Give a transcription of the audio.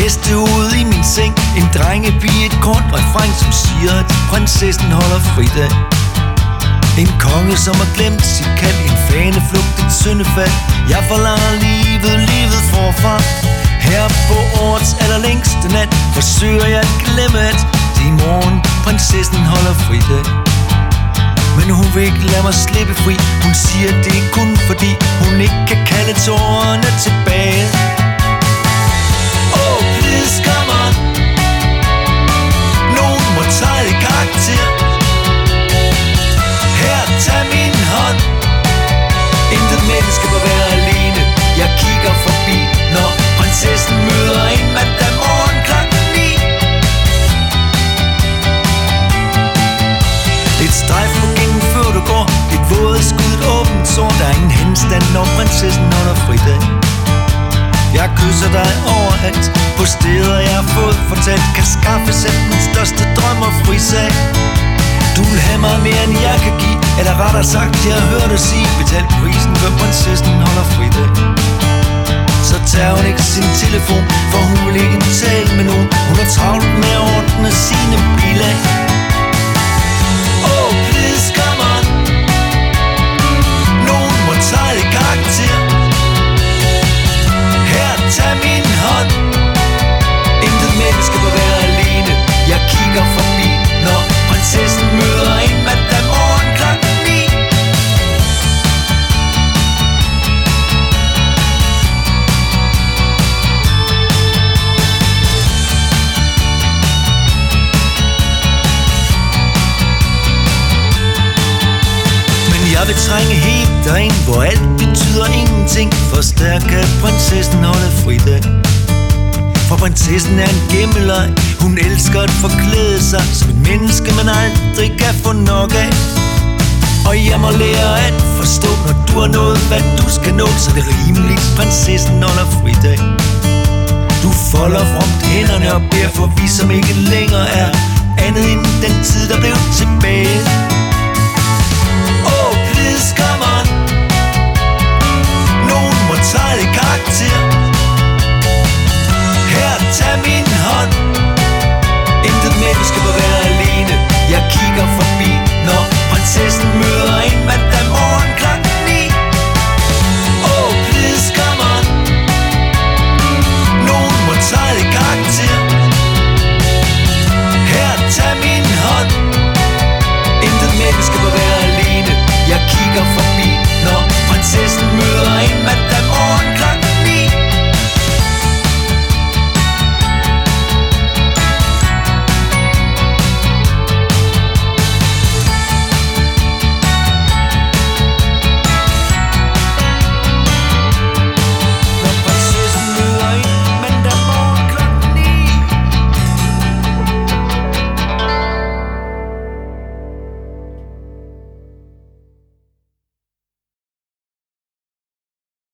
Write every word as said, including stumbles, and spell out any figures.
heste ude i min seng, en drengepige, et kort refræn, som siger, at prinsessen holder fridag. En konge, som har glemt sit kald, en faneflugt, et syndefald. Jeg forlanger livet, livet forfra. Her på årets allerlængste nat forsøger jeg at glemme, at det i morgen prinsessen holder fridag. Men hun vil ikke lade mig slippe fri. Hun siger, det er kun fordi hun ikke kan kalde tårerne tilbage. Oh, please come on. Nogen må tage i karakter. Her, tag min hånd. Intet menneske må være alene. Jeg kigger forbi, når prinsessen møder en mandag morgen klokken ni. Et strejf på gængen før du går. Et våget skud, et åbent sår. Der er ingen henstand, når prinsessen holder fridag. Jeg kysser dig overalt på steder jeg har fået fortalt. Kan skaffe selv den største drøm og frisag. Du vil have mig mere end jeg kan give. Eller rettere sagt, jeg har hørt dig sige, betal prisen, før prinsessen holder fridag. Så tager hun ikke sin telefon, for hun vil ikke tale med nogen. Hun er travlt med at ordne sine bilag. Oh, please come on. Nogen må tage i karakter. Her, tag min hånd. Intet menneske må være alene. Jeg kigger forbi, når prinsessen møder en mandag morgen klokken ni. Jeg vil trænge helt derind, hvor alt betyder ingenting. Forstærk at prinsessen holder fridag. For prinsessen er en gemmeleg. Hun elsker at forklæde sig som et menneske, man aldrig kan få nok af. Og jeg må lære at forstå, når du har nået, hvad du skal nå, så det er rimeligt, prinsessen holder fridag. Du folder fromt hænderne og beder for vi, som ikke længere er andet end den tid, der blev tilbage. Please come on. Nogen må tage i karakter.